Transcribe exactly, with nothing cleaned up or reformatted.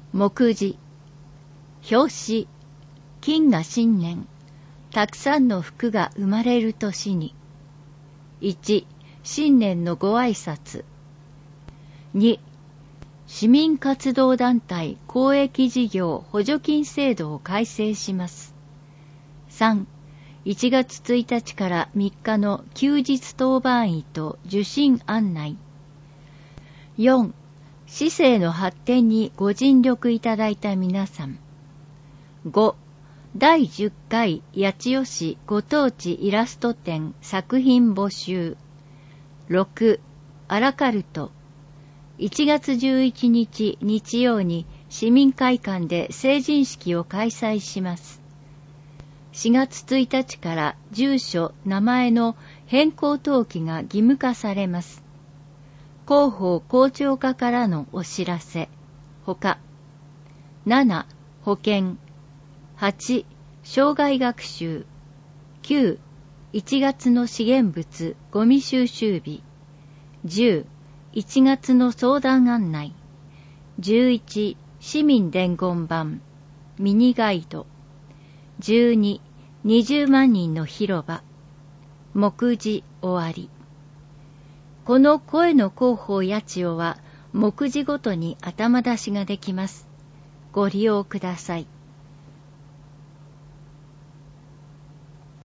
目次。表紙。金が新年。たくさんの福が生まれる年に。いち. 新年のご挨拶。に. 市民活動団体公益事業補助金制度を改正します。さん. いちがつついたちからみっかの休日当番医と受診案内。よん. 市政の発展にご尽力いただいた皆さん。ご. だいじゅっかい八千代市ご当地イラスト展作品募集。ろく. アラカルト。いちがつじゅういちにち日曜に市民会館で成人式を開催します。しがつついたちから住所、名前の変更登記が義務化されます。広報校長課からのお知らせ。ほか。なな. 保険。はち. 生涯学習。きゅう. いちがつの資源物ゴミ収集日。じゅう. いちがつの相談案内。じゅういち. 市民伝言板。ミニガイド。じゅうに. にじゅうまんにんの広場。目次終わり。この声の広報八千代は目次ごとに頭出しができます。ご利用ください。